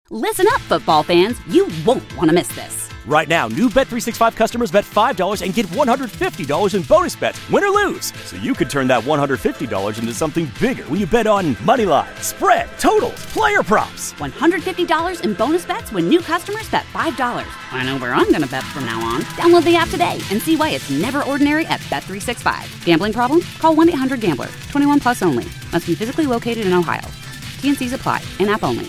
Listen up, football fans. You won't want to miss this. Right now, new Bet365 customers bet $5 and get $150 in bonus bets, win or lose. So you could turn that $150 into something bigger when you bet on money line, spread, totals, player props. $150 in bonus bets when new customers bet $5. I know where I'm going to bet from now on. Download the app today and see why it's never ordinary at Bet365. Gambling problem? Call 1-800-GAMBLER. 21 plus only. Must be physically located in Ohio. T&Cs apply. In-app only.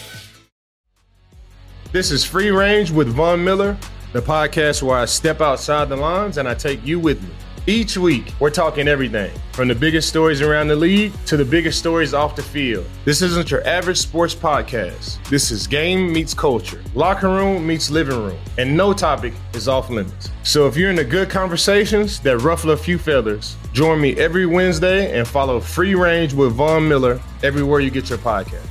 This is Free Range with Von Miller, the podcast where I step outside the lines and I take you with me. Each week, we're talking everything, from the biggest stories around the league to the biggest stories off the field. This isn't your average sports podcast. This is game meets culture, locker room meets living room, and no topic is off limits. So if you're into good conversations that ruffle a few feathers, join me every Wednesday and follow Free Range with Von Miller everywhere you get your podcast.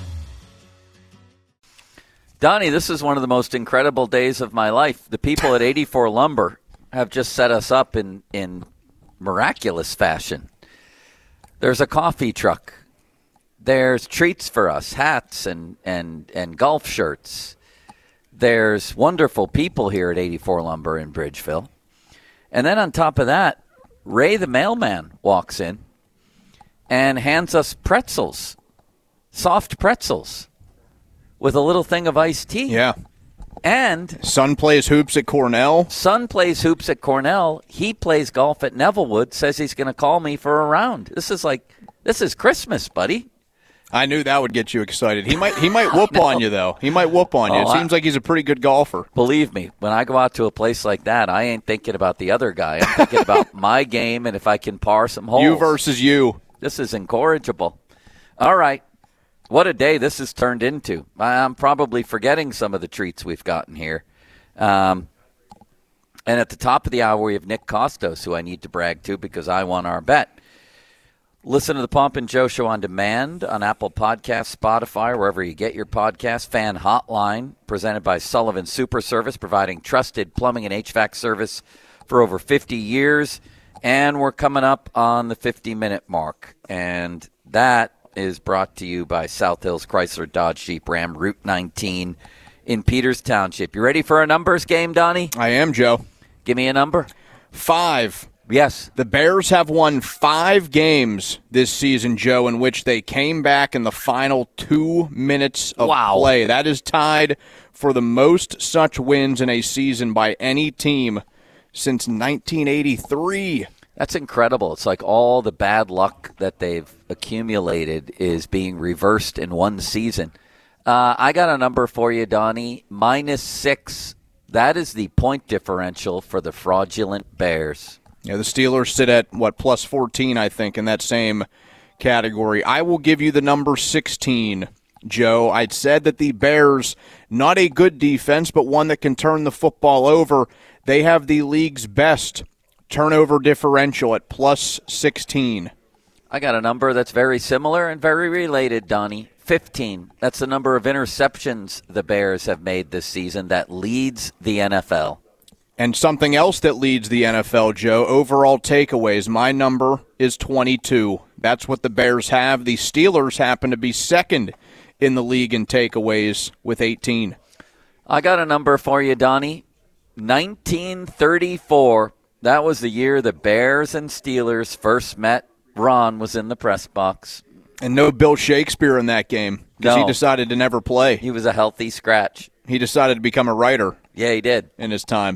Donnie, this is one of the most incredible days of my life. The people at 84 Lumber have just set us up in miraculous fashion. There's a coffee truck. There's treats for us, hats and golf shirts. There's wonderful people here at 84 Lumber in Bridgeville. And then on top of that, Ray the mailman walks in and hands us pretzels, soft pretzels, with a little thing of iced tea. Yeah. And son plays hoops at Cornell. Son plays hoops at Cornell. He plays golf at Nevillewood, says he's going to call me for a round. This is Christmas, buddy. I knew that would get you excited. He might whoop on you, though. He might whoop on you. It seems like he's a pretty good golfer. Believe me, when I go out to a place like that, I ain't thinking about the other guy. I'm thinking about my game and if I can par some holes. You versus you. This is incorrigible. All right. What a day this has turned into. I'm probably forgetting some of the treats we've gotten here. And at the top of the hour, we have Nick Costos, who I need to brag to because I won our bet. Listen to the Pomp and Joe Show on demand on Apple Podcasts, Spotify, wherever you get your podcast. Fan Hotline, presented by Sullivan Super Service, providing trusted plumbing and HVAC service for over 50 years. And we're coming up on the 50-minute mark. And that is brought to you by South Hills Chrysler Dodge Jeep Ram, Route 19 in Peters Township. You ready for a numbers game, Donnie? I am, Joe. Give me a number. 5. Yes. The Bears have won 5 games this season, Joe, in which they came back in the final 2 minutes of play. That is tied for the most such wins in a season by any team since 1983. That's incredible. It's like all the bad luck that they've accumulated is being reversed in one season. I got a number for you, Donnie. -6. That is the point differential for the fraudulent Bears. Yeah, the Steelers sit at, plus 14, I think, in that same category. I will give you the number 16, Joe. I'd said that the Bears, not a good defense, but one that can turn the football over. They have the league's best turnover differential at +16. I got a number that's very similar and very related, Donnie. 15. That's the number of interceptions the Bears have made this season that leads the NFL. And something else that leads the NFL, Joe, overall takeaways. My number is 22. That's what the Bears have. The Steelers happen to be second in the league in takeaways with 18. I got a number for you, Donnie. 1934. That was the year the Bears and Steelers first met. Ron was in the press box. And no Bill Shakespeare in that game because he decided to never play. He was a healthy scratch. He decided to become a writer. Yeah, he did. In his time.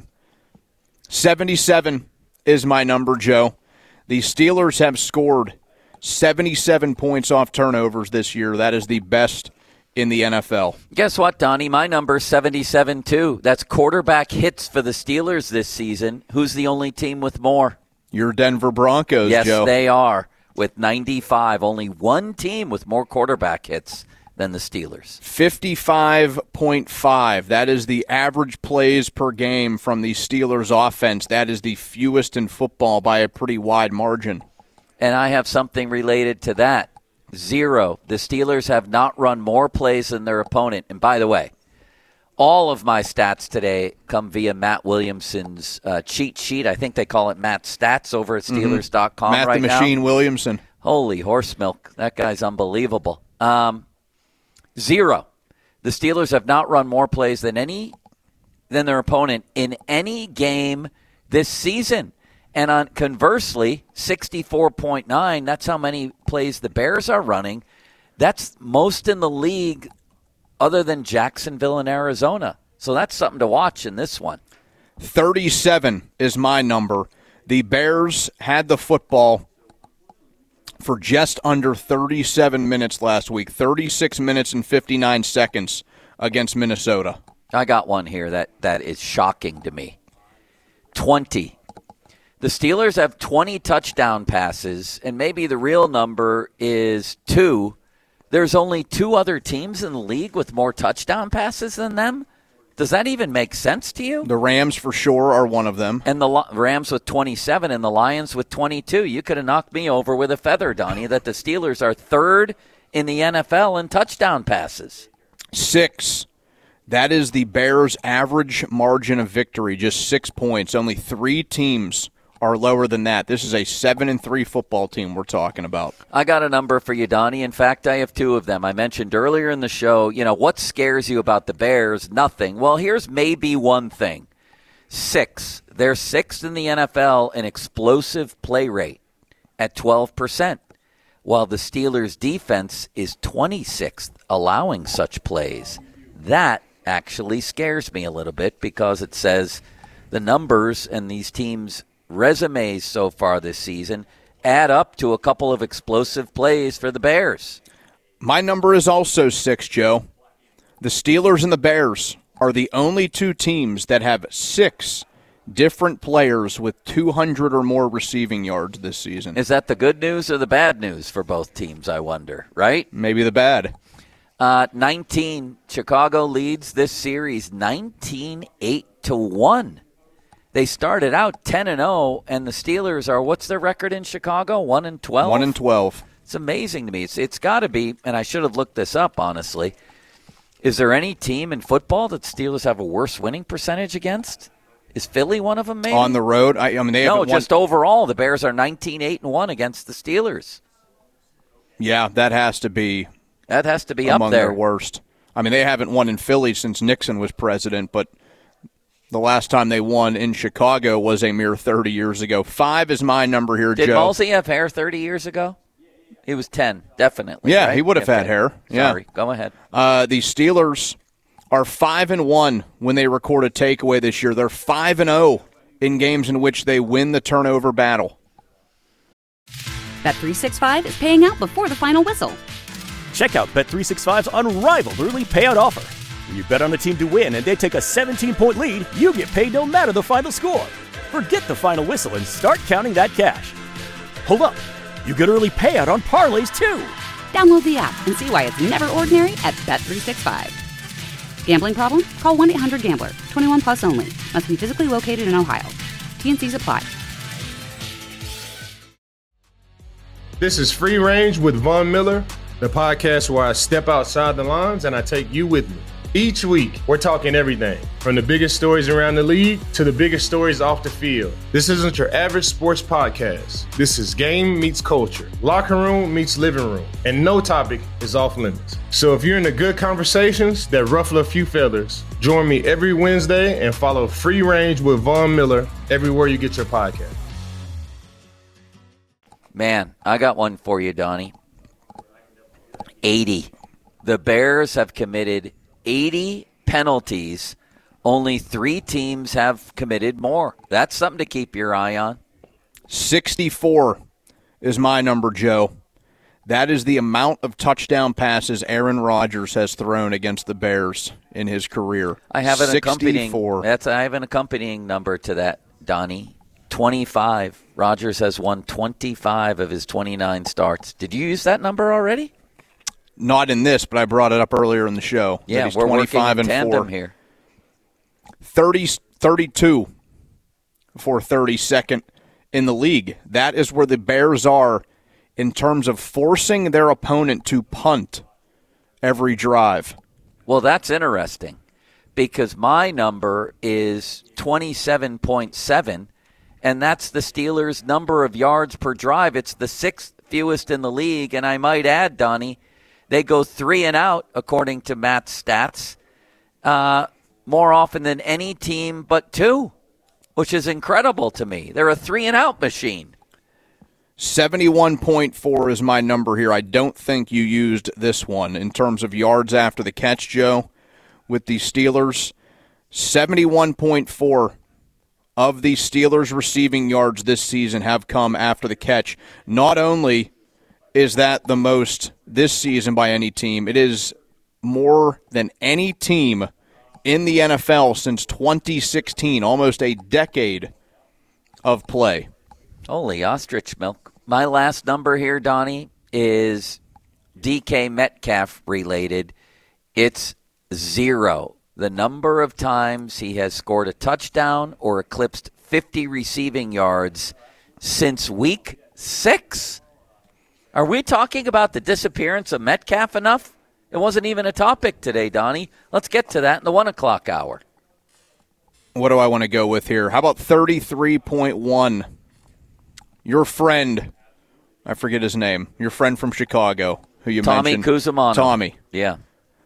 77 is my number, Joe. The Steelers have scored 77 points off turnovers this year. That is the best in the NFL. Guess what, Donnie? My number's 77, too. That's quarterback hits for the Steelers this season. Who's the only team with more? Your Denver Broncos, yes, Joe. Yes, they are, with 95. Only one team with more quarterback hits than the Steelers. 55.5. That is the average plays per game from the Steelers offense. That is the fewest in football by a pretty wide margin. And I have something related to that. 0. The Steelers have not run more plays than their opponent. And by the way, all of my stats today come via Matt Williamson's cheat sheet. I think they call it Matt Stats over at Steelers.com Matt right the Machine now. Holy horse milk. That guy's unbelievable. 0. The Steelers have not run more plays than their opponent in any game this season. And conversely, 64.9, that's how many plays the Bears are running. That's most in the league other than Jacksonville and Arizona. So that's something to watch in this one. 37 is my number. The Bears had the football for just under 37 minutes last week, 36 minutes and 59 seconds against Minnesota. I got one here that is shocking to me. 20. The Steelers have 20 touchdown passes, and maybe the real number is 2. There's only 2 other teams in the league with more touchdown passes than them. Does that even make sense to you? The Rams, for sure, are one of them. And the Rams with 27 and the Lions with 22. You could have knocked me over with a feather, Donnie, that the Steelers are 3rd in the NFL in touchdown passes. 6. That is the Bears' average margin of victory, just 6 points. Only 3 teams are lower than that. This is a 7-3 football team we're talking about. I got a number for you, Donnie. In fact, I have 2 of them. I mentioned earlier in the show, what scares you about the Bears? Nothing. Well, here's maybe one thing. 6. They're 6th in the NFL in explosive play rate at 12%, while the Steelers' defense is 26th, allowing such plays. That actually scares me a little bit because it says the numbers and these teams' resumes so far this season add up to a couple of explosive plays for the Bears. My number is also 6, Joe. The Steelers and the Bears are the only 2 teams that have 6 different players with 200 or more receiving yards this season. Is that the good news or the bad news for both teams, I wonder, right? Maybe the bad. 19. Chicago leads this series 19-8-1. They started out 10-0, and the Steelers are, what's their record in Chicago? 1-12? 1-12. It's amazing to me. It's got to be, and I should have looked this up, honestly. Is there any team in football that Steelers have a worse winning percentage against? Is Philly one of them, maybe? On the road? I mean, they haven't just overall. The Bears are 19-8-1 against the Steelers. Yeah, that has to be up there. Among their worst. I mean, they haven't won in Philly since Nixon was president, but the last time they won in Chicago was a mere 30 years ago. 5 is my number here, Joe. Did Malsey have hair 30 years ago? It was 10, definitely. Yeah, right? he would have had hair. Yeah. Sorry, go ahead. The Steelers are 5-1 when they record a takeaway this year. They're 5-0 in games in which they win the turnover battle. Bet365 is paying out before the final whistle. Check out Bet365's unrivaled early payout offer. When you bet on a team to win and they take a 17-point lead, you get paid no matter the final score. Forget the final whistle and start counting that cash. Hold up. You get early payout on parlays, too. Download the app and see why it's never ordinary at Bet365. Gambling problem? Call 1-800-GAMBLER. 21 plus only. Must be physically located in Ohio. T&Cs apply. This is Free Range with Von Miller, the podcast where I step outside the lines and I take you with me. Each week, we're talking everything from the biggest stories around the league to the biggest stories off the field. This isn't your average sports podcast. This is game meets culture, locker room meets living room, and no topic is off limits. So if you're into good conversations that ruffle a few feathers, join me every Wednesday and follow Free Range with Von Miller everywhere you get your podcast. Man, I got one for you, Donnie. 80. The Bears have committed 80 penalties. Only 3 teams have committed more. That's something to keep your eye on. 64 is my number, Joe. That is the amount of touchdown passes Aaron Rodgers has thrown against the Bears in his career. I have an 64. I have an accompanying number to that, Donnie. 25. Rodgers has won 25 of his 29 starts. Did you use that number already? Not in this, but I brought it up earlier in the show. Yeah, we're working in tandem here. 32 for 32nd in the league. That is where the Bears are in terms of forcing their opponent to punt every drive. Well, that's interesting because my number is 27.7, and that's the Steelers' number of yards per drive. It's the 6th fewest in the league, and I might add, Donnie, They go 3 and out, according to Matt's stats, more often than any team but 2, which is incredible to me. They're a 3 and out machine. 71.4 is my number here. I don't think you used this one in terms of yards after the catch, Joe, with the Steelers. 71.4 of the Steelers' receiving yards this season have come after the catch. Not only is that the most this season by any team, it is more than any team in the NFL since 2016, almost a decade of play. Holy ostrich milk. My last number here, Donnie, is DK Metcalf related. It's 0. The number of times he has scored a touchdown or eclipsed 50 receiving yards since week 6. Are we talking about the disappearance of Metcalf enough? It wasn't even a topic today, Donnie. Let's get to that in the 1 o'clock hour. What do I want to go with here? How about 33.1? Your friend, I forget his name, your friend from Chicago, who you mentioned. Tommy Cusimano. Tommy. Yeah.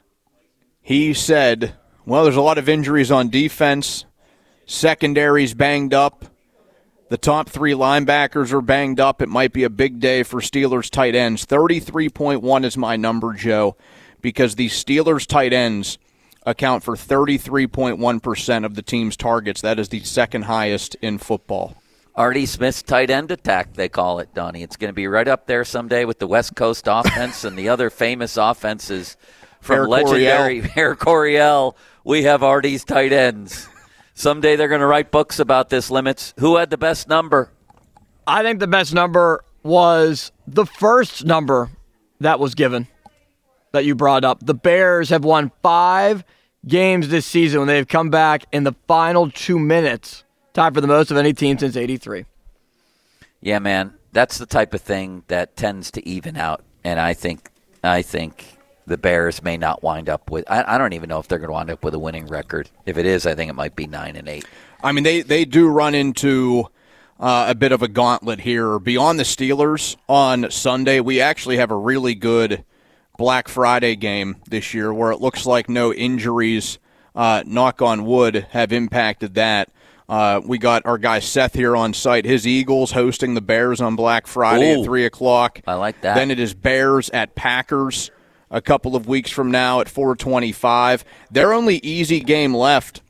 He said, well, there's a lot of injuries on defense. Secondary's banged up. The top 3 linebackers are banged up. It might be a big day for Steelers tight ends. 33.1 is my number, Joe, because the Steelers tight ends account for 33.1% of the team's targets. That is the second highest in football. Artie Smith's tight end attack, they call it, Donnie. It's going to be right up there someday with the West Coast offense and the other famous offenses from legendary Air Coryell. We have Artie's tight ends. Someday they're going to write books about this, Limits. Who had the best number? I think the best number was the first number that was given that you brought up. The Bears have won 5 games this season when they've come back in the final 2 minutes. Tied for the most of any team since '83. Yeah, man, that's the type of thing that tends to even out, and I think the Bears may not wind up with. I don't even know if they're going to wind up with a winning record. If it is, I think it might be 9-8. I mean, they do run into a bit of a gauntlet here. Beyond the Steelers on Sunday, we actually have a really good Black Friday game this year, where it looks like no injuries, knock on wood, have impacted that. We got our guy Seth here on site. His Eagles hosting the Bears on Black Friday at 3 o'clock. I like that. Then it is Bears at Packers a couple of weeks from now at 4:25. Their only easy game left,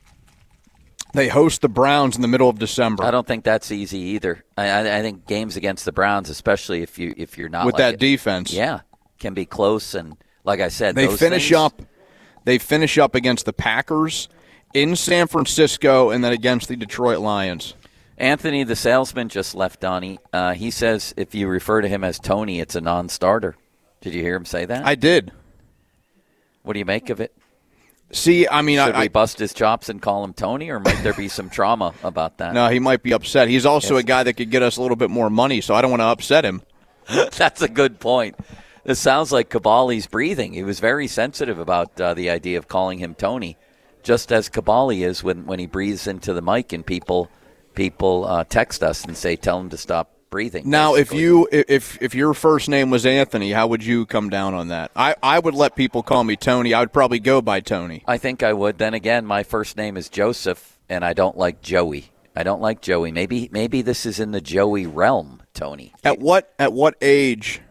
they host the Browns in the middle of December. I don't think that's easy either. I think games against the Browns, especially if you're not with like that defense, can be close. And like I said, they finish up against the Packers in San Francisco, and then against the Detroit Lions. Anthony, the salesman, just left, Donnie. He says if you refer to him as Tony, it's a non-starter. Did you hear him say that? I did. What do you make of it? See, I mean, Should we bust his chops and call him Tony, or might there be some trauma about that? No, he might be upset. He's also a guy that could get us a little bit more money, so I don't want to upset him. That's a good point. This sounds like Caballi's breathing. He was very sensitive about the idea of calling him Tony, just as Caballi is when he breathes into the mic and people text us and say, tell him to stop breathing. Now, basically. if your first name was Anthony, how would you come down on that? I would let people call me Tony. I would probably go by Tony. I think I would. Then again, my first name is Joseph, and I don't like Joey. Maybe this is in the Joey realm, Tony. At what age?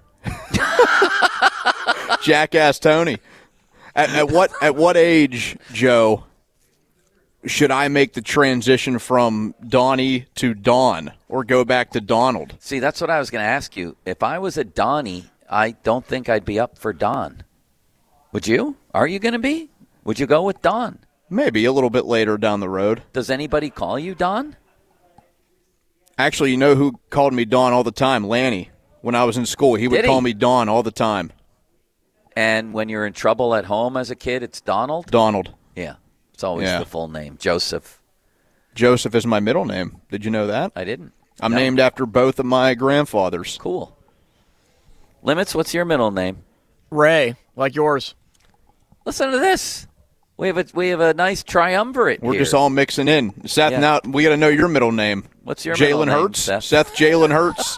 Jackass Tony. At what age, Joe, should I make the transition from Donnie to Don, or go back to Donald? See, that's what I was going to ask you. If I was a Donnie, I don't think I'd be up for Don. Would you? Are you going to be? Would you go with Don? Maybe a little bit later down the road. Does anybody call you Don? Actually, you know who called me Don all the time? Lanny. When I was in school, he would call me Don all the time. And when you're in trouble at home as a kid, it's Donald? Donald. Yeah. It's always the full name. Joseph. Joseph is my middle name. Did you know that? I didn't. I'm named after both of my grandfathers. Cool. Limits, what's your middle name? Ray, like yours. Listen to this. We have a nice triumvirate We're here. just all mixing in. Seth, now we got to know your middle name. What's your middle name, Hurts? Seth? Seth Jalen Hurts.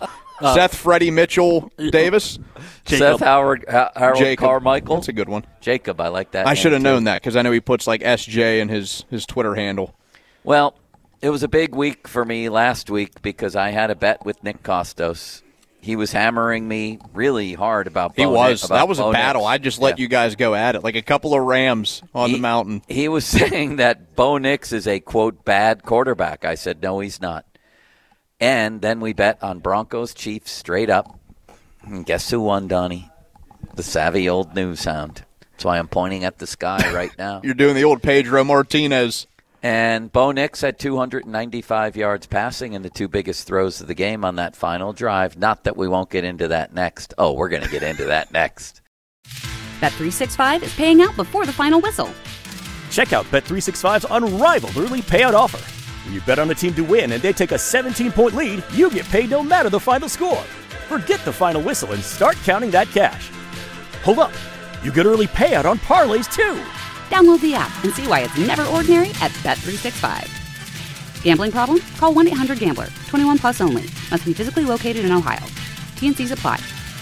Seth, Freddie, Mitchell, Davis. Seth, Howard Jacob. Carmichael. That's a good one. Jacob, I like that. I should have name, known that because I know he puts like SJ in his Twitter handle. Well, it was a big week for me last week because I had a bet with Nick Costos. He was hammering me really hard about Bo Nix. That was a battle. Nix. I just let you guys go at it like a couple of Rams on the mountain. He was saying that Bo Nix is a, quote, bad quarterback. I said, no, he's not. And then we bet on Broncos-Chiefs straight up. And guess who won, Donnie? The savvy old news hound. That's why I'm pointing at the sky right now. You're doing the old Pedro Martinez. And Bo Nix had 295 yards passing in the two biggest throws of the game on that final drive. Not that we won't get into that next. Oh, we're going to get into that next. Bet365 is paying out before the final whistle. Check out Bet365's unrivaled early payout offer. When you bet on a team to win and they take a 17-point lead, you get paid no matter the final score. Forget the final whistle and start counting that cash. Hold up. You get early payout on parlays, too. Download the app and see why it's never ordinary at Bet365. Gambling problem? Call 1-800-GAMBLER. 21 plus only. Must be physically located in Ohio. T&Cs apply.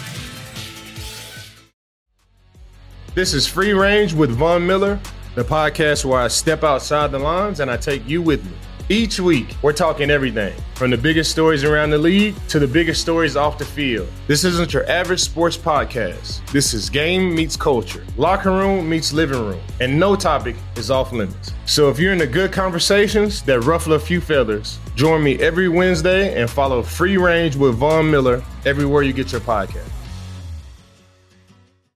This is Free Range with Von Miller, the podcast where I step outside the lines and I take you with me. Each week, we're talking everything from the biggest stories around the league to the biggest stories off the field. This isn't your average sports podcast. This is game meets culture, locker room meets living room, and no topic is off limits. So if you're into good conversations that ruffle a few feathers, join me every Wednesday and follow Free Range with Von Miller everywhere you get your podcast.